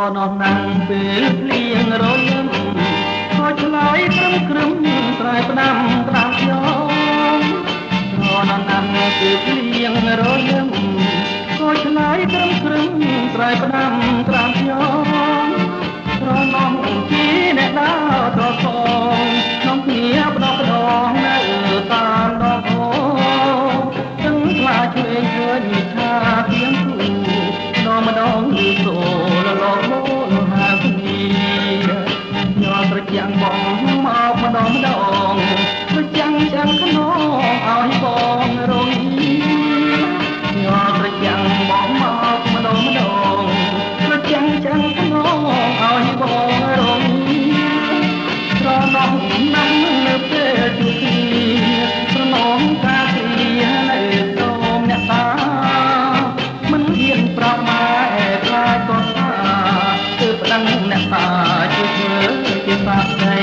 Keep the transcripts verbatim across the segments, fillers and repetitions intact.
นอนนั่งเปลี่ยงรถยนต์คอยឆ្លើយក្រឹមក្រឹមត្រៃផ្ដាំក្តាមខ្យងរនอนนั่งเปลี่ยงរถយន្តคอยឆ្លើយក្រឹមក្រឹមត្រៃផ្ដាំក្តាមខ្យងរនំជាអ្នកដើរត្រសងក្នុងគ្នាបដោះដងនៅតាមដងអូទាំងខ្លាចឆ្វេងឃើញឆាទៀងគូនំម្ដងលឺសូលលងលហាគ្នាញ័រត្រជាំងបងមកម្ដងម្ដងត្រជាំងចាំងខ្នងឲ្យបងរងញ័រត្រជាំងបងមកម្ដងម្ដងត្រជាំងចាំងខ្នងឲ្យបងរងត្រណោះណាំនៅពេលជួបគ្នាត្រណងការគ្រានៅសូមអ្នកតាមិនហ៊ានប្រាប់ម៉ែខ្លាចក៏ថាគឺប្តឹងអ្នកតាជួយធ្វើជាសាស្ត្រី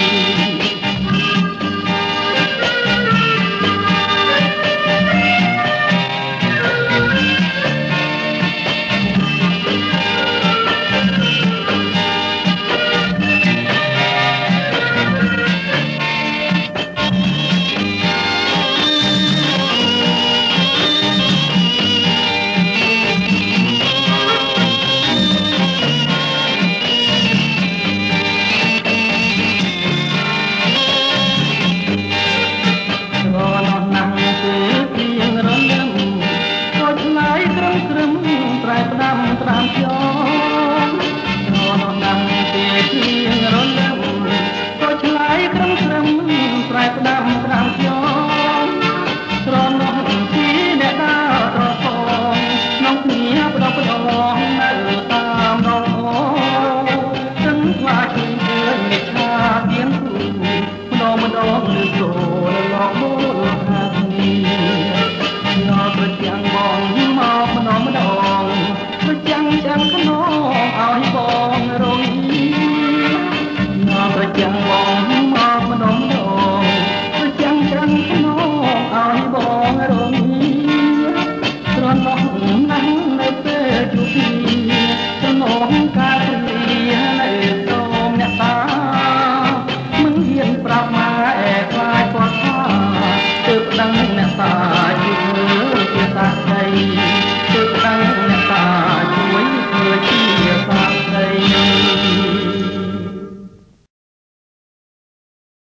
ត្រាំខ្យងរនំដាំទេព្រៀងរលឹមក៏ឆ្លើយក្រឹមក្រឹមស្រែផ្ដាំត្រាំខ្យងស្រនំជាអ្នកដើរត្រសងក្នុងគ្នាបដោះបដងនៅតាមដងអូទាំងខ្លាចឃើញឃើញអ្នកឆាទៀងគូម្ដងម្ដងលឺសូលឡងមូលហាគ្នាញ័រប្រចាំងបងមកម្ដងម្ដងចាំងចាំងខ្នងឲ្យបងរងញ័រប្រចាំងបងមកម្ដងម្ដងចាំងចាំងខ្នងឲ្យបងរងត្រណោះណាស់នៅពេលជួបគ្នាត្រណងការគ្រានៅសូមអ្នកតាមិនហ៊ានប្រាប់ម៉ែខ្លាចគាត់ថាទើបប្តឹងអ្នកតាជួយជាសាស្ត្រីទើបប្តឹង